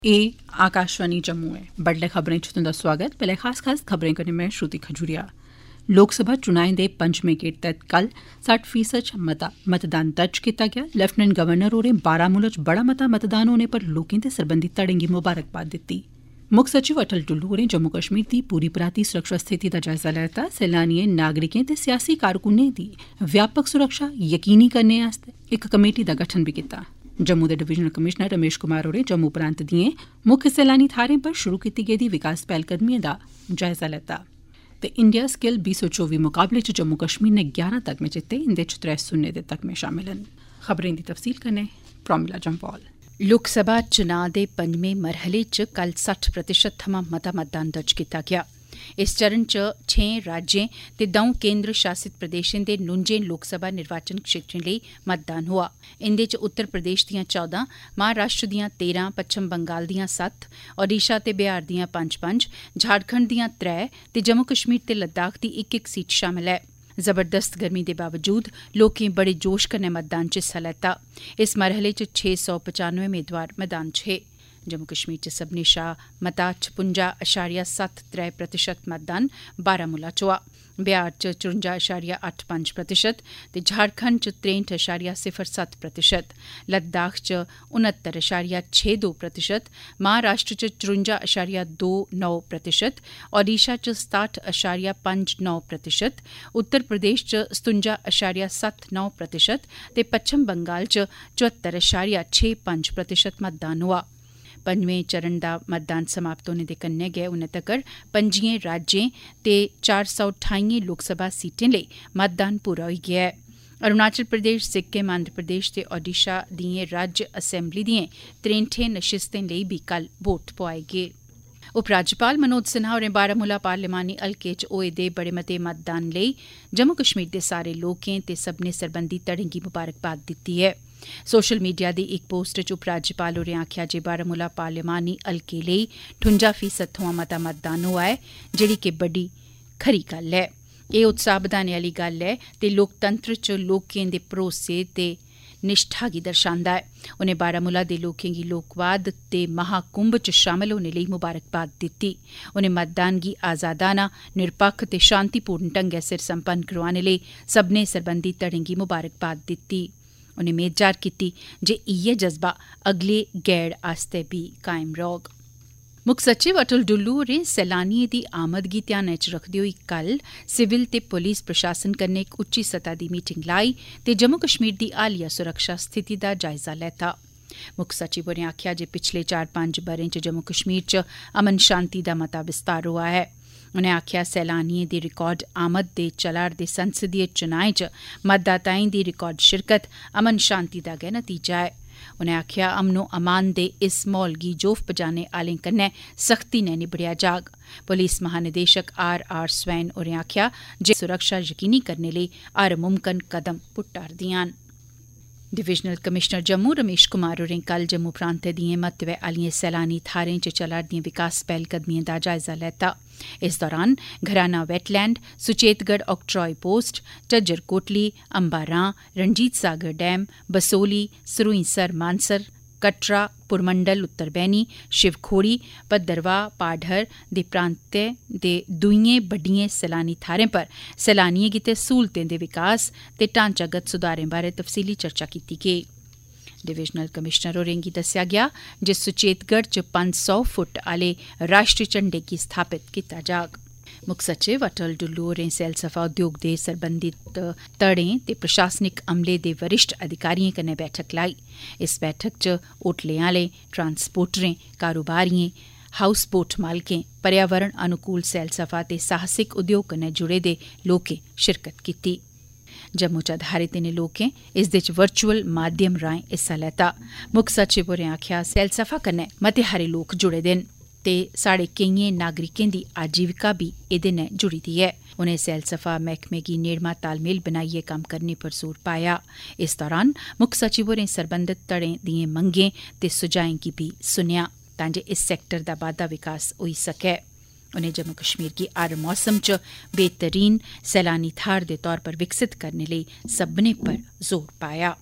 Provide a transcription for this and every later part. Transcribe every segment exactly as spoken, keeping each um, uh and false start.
ए आकाशवाणी जम्मू है। बडलै खबरें च तुंदा स्वागत। पैह्ले खास खास खबरें कन्नै में श्रुति खजूरिया। लोकसभा चुनाएं दे पंजमें गेड़ तैह्त कल सट्ठ फीसद मता मतदान दर्ज कीता गेआ। लेफ्टिनेंट गवर्नर होरें बारामूला च बड़ा मता मतदान होने पर लोकें ते सरबंधित धड़ें गी मुबारकबाद दित्ती। मुक्ख सचिव अटल डुल्लू होरें जम्मू कश्मीर दी पूरी पराती सुरक्षा स्थिति दा जायजा लैता। सैलानिएं, नागरिकें ते सियासी कारकुनें दी व्यापक सुरक्षा यकीनी करने आस्तै इक कमेटी दा गठन बी कीता। जम्मू दे डिवीजनल कमिशनर रमेश कुमार होरें जम्मू प्रांत दिएं मुक्ख सैलानी थाहरें पर शुरू कीती गेदी विकास पैह्लकदमिएं दा जायजा लैता। ते इंडिया स्किल बीस सौ चौबी मुकाबले च जम्मू कश्मीर ने ग्यारह तगमे जित्ते। इंदे च त्रै सुन्ने दे तगमे शामिल न। खबरें दी तफसील कन्नै प्रोमिला जम्वाल। लोकसभा चुनां दे पंजमें मरहले च कल सट्ठ प्रतिशत थमां मता मतदान दर्ज कीता गेआ। इस चरण च छें राज्यें ते दौं केन्द्र शासित प्रदेशें दे नुंजें लोकसभा निर्वाचन क्षेत्रें लेई मतदान होआ। इंदे च उत्तर प्रदेश दियां चौदां, महाराष्ट्र दियां तेरां, पच्छम बंगाल दियां सत्त, ओडिशा ते बिहार दियां पंज पंज, झारखंड दियां त्रै ते जम्मू कश्मीर ते लद्दाख दी इक इक सीट शामल ऐ। जबरदस्त गर्मी दे बावजूद लोकें बड़े जोश कन्नै मतदान च हिस्सा लैता। इस मरहले च छे सौ पचानवे मेदवार मैदान च हे। जम्मू कश्मीर च सब्भनें शा मता छपुंजा अशारिया सत्त त्रै प्रतिशत मतदान बारामूला च होआ। बिहार च चुरंजा अशारिया अट्ठ पंज प्रतिशत ते झारखंड च त्रेंठ अशारिया सिफर सत्त प्रतिशत, लद्दाख च उनहत्तर अशारिया छे दो प्रतिशत, महाराष्ट्र च चुरंजा अशारिया दो नौ प्रतिशत, ओडिशा च सताठ अशारिया पंज नौ प्रतिशत, उत्तर प्रदेश च सतुंजा अशारिया सत्त नौ प्रतिशत ते पच्छम बंगाल च चौहत्तर अशारिया छे पंज प्रतिशत मतदान होआ। पंजमें चरण दा मतदान समाप्त होने दे कन्नै गै हुनै तक्कर पंजियें राज्यें ते चार सौ ठाइयें लोकसभा सीटें लेई मतदान पूरा होई गेआ ऐ। अरुणाचल प्रदेश, सिक्किम, आंध्र प्रदेश ते ओडिशा दिएं राज्य असैम्बली दिएं त्रेंठें नशिस्तें लेई बी कल वोट पोआए गे। उपराज्यपाल मनोज सिन्हा होरें बारामूला पार्लिमानी हल्के च होए दे बड़े मते मतदान लेई जम्मू कश्मीर दे सारे लोकें ते सब्भनें सरबंधी धड़ें गी मुबारकबाद दित्ती ऐ। सोशल मीडिया दी इक पोस्ट च उपराज्यपाल होरें आखेआ जे बारामूला पार्लिमानी हल्के लेई ठुंजा फीसद थमां मता मतदान होआ ऐ, जेह्ड़ी कि बड्डी खरी गल्ल ऐ। एह् उत्साह बधाने आह्ली गल्ल ऐ ते लोकतंत्र च लोकें दे भरोसे ते निष्ठा गी दर्शांदा ऐ। उनें बारामूला दे लोकें गी लोकवाद ते महाकुंभ च शामल होने लेई मुबारकबाद दित्ती। उनें मतदान गी आजादाना, निरपक्ख ते शांतिपूर्ण ढंगै सिर संपन्न करोआने लेई सब्भनें सरबंधी धड़ें गी मुबारकबाद दित्ती। उनें मेद जाह्र कीती जे इयै जज्बा अगले गैड़ आस्तै बी कायम रौह्ग। मुक्ख सचिव अटल डुल्लू होरें सैलानिएं दी आमद गी ध्यानै च रखदे होई कल सिविल ते पुलिस प्रशासन कन्नै इक उच्ची सतह दी मीटिंग लाई ते जम्मू कश्मीर दी हालिया सुरक्षा स्थिति दा जायजा लैता। मुक्ख सचिव होरें आखेआ जे पिछले चार पंज ब'रें च जम्मू कश्मीर च अमन शांति दा मता विस्तार होआ ऐ। उनें आखेआ सैलानिएं दी रिकार्ड आमद ते चला'रदे संसदीय चुनाएं च मतदाताएं दी रिकार्ड शिरकत अमन शांति दा गै नतीजा ऐ। उनें आखेआ अमनो अमान दे इस माहौल गी जोफ पजाने आह्लें कन्नै सख्ती नै निबड़ेआ जाग। पुलिस महानिदेशक आर आर स्वैन होरें आखेआ जे सुरक्षा यकीनी करने लेई हर मुमकन कदम पुट्टा'रदियां न। डिवीजनल कमिशनर जम्मू रमेश कुमार होरें कल जम्मू प्रांतै दिएं महत्वै आह्लिएं सैलानी थाह्रें च चला'रदिएं विकास पैह्लकदमिएं दा जायजा लैता। इस दौरान Gharana wetland, Suchetgarh octroi post, Jhajjar Kotli, Ambaran, Ranjit Sagar dam, Basohli, Surinsar Mansar, Katra, Purmandal Uttar Baini, Shivkhori, Bhadarwah, Padder दे प्रांतें दे दुइयें बड्डिएं सैलानी थाह्रें पर सैलानिएं गितै स्हूलतें दे विकास ते ढांचागत सुधारें बारै तफसीली चर्चा कीती गेई। डिवीजनल कमिशनर होरें गी दस्सेआ गेआ जे सुचेतगढ़ च पंज सौ फुट आह्ले राष्ट्री झंडे गी स्थापित कीता जाग। मुक्ख सचिव अटल डुल्लू होरें सैलसफा उद्योग दे सरबंधित धड़ें ते प्रशासनिक अमले दे वरिष्ठ अधिकारिएं कन्नै बैठक लाई। इस बैठक च होटलें आह्लें, ट्रांसपोर्टरें, कारोबारिएं, हाउस बोट मालकें, पर्यावरण अनुकूल सैलसफा ते साहसिक उद्योग कन्नै जुड़े दे लोकें शिरकत कीती। जम्मू च आधारित इनें लोकें इसदे च वर्चुअल माध्यम राएं हिस्सा लैता। मुक्ख सचिव होरें आखेआ सैलसफा कन्नै मते हारे लोक जुड़े दे न ते साढ़े केइयें नागरिकें दी आजीविका बी एह्दे नै जुड़ी दी ऐ। उनें सैलसफा मैह्कमे गी नेड़मा तालमेल बनाइयै कम्म करने पर जोर पाया। इस दौरान मुक्ख सचिव होरें सरबंधत धड़ें दिएं मंगें ते सुझाएं गी बी सुनेआ तां जे इस सैक्टर दा बाद्दा विकास होई सकै। उनें जम्मू कश्मीर गी हर मौसम च बेहतरीन सैलानी थाह्र दे तौर पर विकसित करने लेई सब्भनें पर जोर पाया।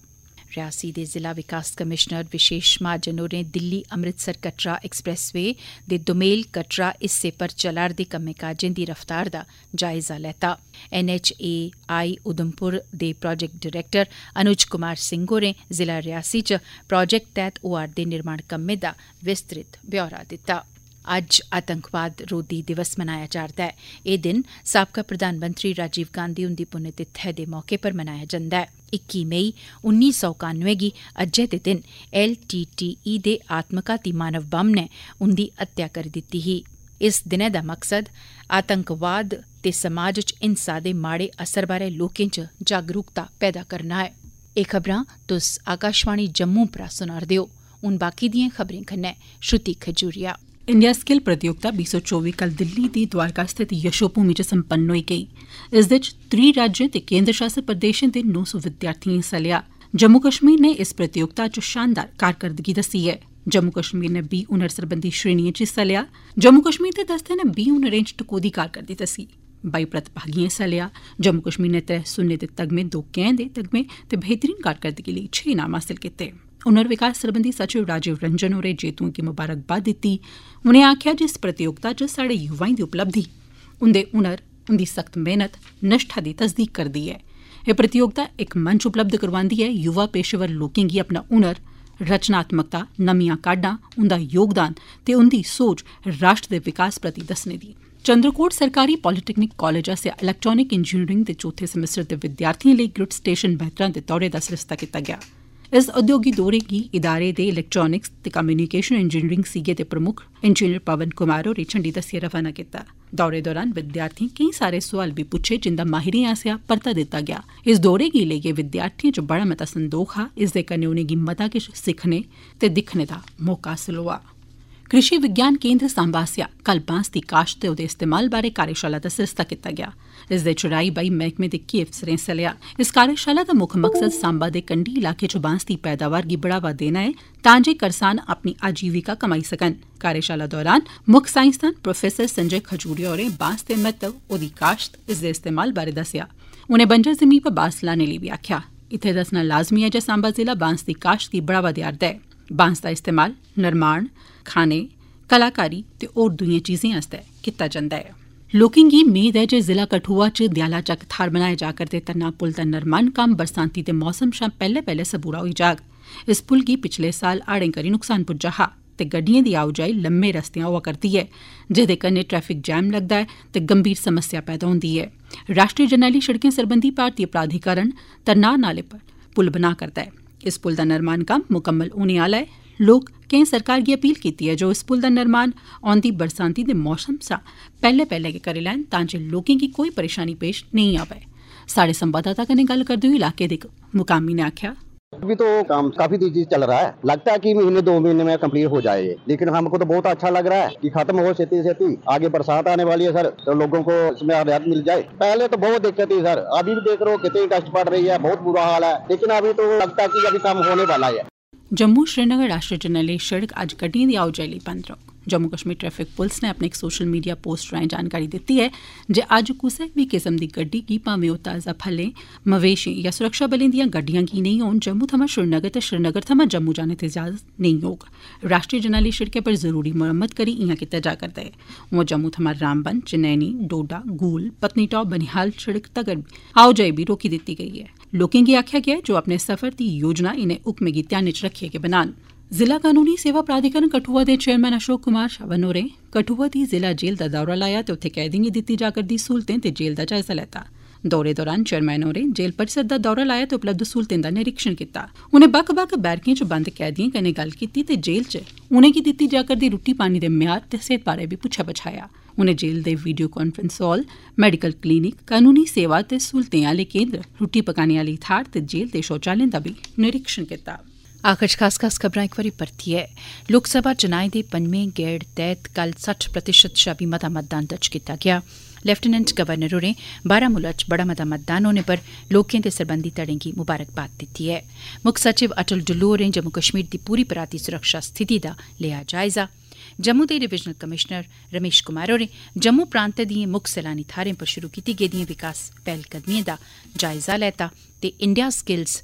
रियासी दे जिला विकास कमिशनर विशेष महाजन होरें दिल्ली अमृतसर कटरा एक्सप्रैसवे दे दोमेल कटरा हिस्से पर चला'रदे कम्में काजें दी रफ्तार दा जायजा लैता। N H A I Udhampur दे प्रोजेक्ट डायरैक्टर अनुज कुमार सिंह होरें जिला रियासी च प्रोजेक्ट तैह्त होआ'रदे निर्माण कम्में दा विस्तृत ब्यौरा दित्ता। अज्ज आतंकवाद रोधी दिवस मनाया जा'रदा ऐ। एह् दिन साबका प्रधानमंत्री राजीव गांधी हुंदी पुण्यतिथि दे मौके पर मनाया जंदा ऐ। इक्की मई उन्नी सौ कानुए गी अज्जै दे दिन एल टी टी ई दे आत्मघाती मानव बम ने उंदी हत्या करी दित्ती ही। इस दिनै दा मकसद आतंकवाद ते समाज च हिंसा दे माड़े असर बारै लोकें च जागरूकता पैदा करना ऐ। एह् खबरां तुस आकाशवाणी जम्मू परा सुना'रदे ओ। हुन बाकी दिएं खबरें कन्नै श्रुति खजूरिया। इंडिया स्किल प्रतियोगिता बीस सौ चौबी कल दिल्ली दी द्वारका स्थित यशोभूमि च संपन्न होई गेई। इस दे च त्रीह् राज्यें ते केंद्र शासित प्रदेशें दे नौ सौ विद्यार्थिएं हिस्सा लिया। जम्मू कश्मीर ने इस प्रतियोगिता च शानदार कारकरदगी दस्सी ऐ। जम्मू कश्मीर ने बीह् हुनर सरबंधी श्रेणिएं च हिस्सा लिया। जम्मू कश्मीर दे दस्ते ने बीह् हुनरें च टकोह्दी कारकरदगी दस्सी। बाई प्रतिभागिएं हिस्सा लिया। जम्मू कश्मीर ने त्रै सुन्ने दे तगमे, दो कैंह दे तगमे ते बेहतरीन कारकरदगी लेई छे इनाम हासल कीते। हुनर विकास सरबंधी सचिव राजीव रंजन होरें जेतुएं गी मुबारकबाद दित्ती। उनें आखेआ जे इस प्रतियोगिता च साढ़े युवाएं दी उपलब्धि उंदे हुनर, उंदी सख्त मेहनत, निष्ठा दी तसदीक करदी ऐ। एह् प्रतियोगिता इक मंच उपलब्ध करवांदी ऐ युवा पेशेवर लोकें गी अपना हुनर, रचनात्मकता, नमियां काड्डां, उंदा योगदान ते उंदी सोच राष्ट्र दे विकास प्रति दस्सने दी। चंद्रकोट सरकारी पॉलीटैक्निक कालेज आसेआ इलैक्ट्रानिक इंजीनियरिंग दे चौथे सेमेस्टर दे विद्यार्थिएं लेई ग्रिड स्टेशन बेहतरां दे दौरे दा सरिस्ता कीता गेआ। इस उद्योगी दौरे गी इदारे दे इलैक्ट्रानिक्स ते कम्युनिकेशन इंजीनियरिंग सीगे दे प्रमुख इंजीनियर पवन कुमार होरें झंडी दस्सियै रवाना कीता। दौरे दौरान विद्यार्थिएं केईं सारे सोआल बी पुच्छे जिंदा माहिरें आसेआ परता दित्ता गेआ। इस दौरे गी लेइयै विद्यार्थिएं च बड़ा मता संदोख हा। इसदे कन्नै उनेंगी मता किश सिक्खने ते दिक्खने दा मौका हासल होआ। कृषि विज्ञान केंद्र सांबा आसेआ कल बांस दी काश्त ते ओह्दे इस्तेमाल बारै कार्यशाला दा सरिस्ता कीता गेआ। इस दे च राई बाई मैह्कमे दे केई अफसरें हिस्सा लेआ। इस कार्यशाला दा मुक्ख मकसद सांबा दे कंढी इलाके च बांस दी पैदावार गी बढ़ावा देना ऐ तां जे करसान अपनी आजीविका कमाई सकन। कार्यशाला दौरान मुक्ख साइंसदान प्रोफेसर संजय खजूरिया होरें बांस दे महत्व, ओह्दी काश्त, इसदे इस्तेमाल बारै दस्सेआ। उनें बंजर जिमीं पर बांस लाने लेई बी आखेआ। इत्थै दस्सना लाज़मी ऐ जे सांबा जिला बांस दी काश्त गी बढ़ावा देआ'रदा ऐ। बांस दा इस्तेमाल निर्माण, खाने, कलाकारी ते होर दुइयें चीजें आस्तै कीता जंदा ऐ। लोकें गी मेद ऐ जे जिला कठुआ च दयाला चक्क थाह्र बनाए जा करदे तरनाक पुल दा निर्माण कम्म बरसांती दे मौसम शा पैह्ले पैह्ले सबूरा होई जाग। इस पुल गी पिछले साल हाड़ें करी नुकसान पुज्जा हा ते गड्डिएं दी आओजाई लम्मे रस्तेयां होआ करदी ऐ, जेह्दे कन्नै ट्रैफिक जैम लगदा ऐ ते गंभीर समस्या पैदा होंदी ऐ। राष्ट्रीय जरनैली सड़कें सरबंधी भारतीय प्राधिकरण तरनार नाले पर पुल बना करदा ऐ। इस पुल दा निर्माण कम्म मुकम्मल होने आह्ला ऐ। लोक केईं सरकार गी अपील कीती ऐ जे ओह् इस पुल दा निर्माण औंदी बरसांती दे मौसम शा पैह्ले पैह्ले गै करी लैन तां जे लोकें गी कोई परेशानी पेश नेईं आवै। साढ़े संवाददाता कन्नै गल्ल करदे होई इलाके दे मुकामी ने आखेआ, अभी तो काम काफी तेजी चल रहा है। लगता है कि महीने दो महीने में कंप्लीट हो जाए, लेकिन हमको तो बहुत अच्छा लग रहा है कि खत्म हो छेती छेती। आगे बरसात आने वाली है सर, तो लोगों को इसमें राहत मिल जाए। पहले तो बहुत दिक्कत थी सर, अभी भी देख रहे हो कितनी कष्ट पड़ रही है, बहुत बुरा हाल है, लेकिन अभी तो लगता है कि अभी काम होने वाला है। जम्मू श्रीनगर राष्ट्रीय जरनैली सड़क अज्ज गड्डिएं दी आओजाई लेई बंद रौह्ग। जम्मू कश्मीर ट्रैफिक पुलस ने अपने इक सोशल मीडिया पोस्ट राएं जानकारी दित्ती ऐ जे अज्ज कुसै बी किस्म दी गड्डी गी भामें ओह् ताज़ा फलें, मवेशी या सुरक्षा बलें दियां गड्डियां गी नेईं होन जम्मू थमां श्रीनगर ते श्रीनगर थमां जम्मू जाने दी इजाजत नेईं होग। राष्ट्रीय जरनैली सड़कै पर जरूरी मुरम्मत करी इयां कीता जा करदा ऐ। उआं जम्मू थमां रामबन, चनैनी, डोडा, गूल, पत्नीटाप, बनिहाल सड़क तगर आओजाई बी रोकी दित्ती गेई ऐ। लोकें गी आखेआ गेआ ऐ जे ओह् अपने सफर दी योजना इनें हुक्में गी ध्यानै च रक्खियै गै बनान। जिला कानूनी सेवा प्राधिकरण कठुआ दे चेयरमैन अशोक कुमार शावन होरें कठुआ दी जिला जेल दा दौरा लाया ते उत्थे कैदियें गी दित्ती जा करदी सहूलतें ते जेल दा जायजा लैता। दौरे दौरान चेयरमैन होरें जेल परिसर दा दौरा लाया ते उपलब्ध सहूलतें दा निरीक्षण कीता। उनें बक्ख बक्ख बैरकें च बंद कैदियें कन्नै गल्ल कीती ते जेल च उनेंगी दित्ती जा करदी रुट्टी पानी दे म्यार ते सेहत बारै बी पुच्छा पछाया। उनें जेल दे video conference hall, medical clinic, कानूनी सेवा ते सहूलतें आह्ले केंद्र, रुट्टी पकाने आह्ली थाह्र ते जेल दे शौचालयें दा बी निरीक्षण कीता। आखिर खास खास खबरां इक बारी परतियै। लोकसभा चुनाएं दे पंजमें गेड़ तैह्त कल सट्ठ प्रतिशत शा बी मता मतदान दर्ज कीता गेआ। लेफ्टिनेंट गवर्नर होरें बारामूला च बड़ा मता मतदान होने पर लोकें ते सरबंधी धड़ें गी मुबारकबाद दित्ती ऐ। मुक्ख सचिव अटल डुल्लू होरें जम्मू कश्मीर दी पूरी पराती सुरक्षा स्थिति दा लेआ जायजा। जम्मू दे डिवीजनल कमिशनर रमेश कुमार होरें जम्मू प्रांतै दिएं मुक्ख सैलानी थाह्रें पर शुरू कीती गेदिएं विकास पैह्लकदमिएं दा जायजा लैता ते India skills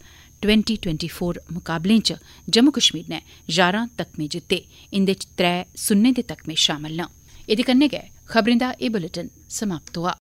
twenty twenty four मुकाबलें च जम्मू कश्मीर नै ञारां तकमे जित्ते, इंदे च त्रै सुन्ने दे तकमे शामल न। एह्दे कन्नै गै खबरें दा एह् बुलेटिन समाप्त होआ।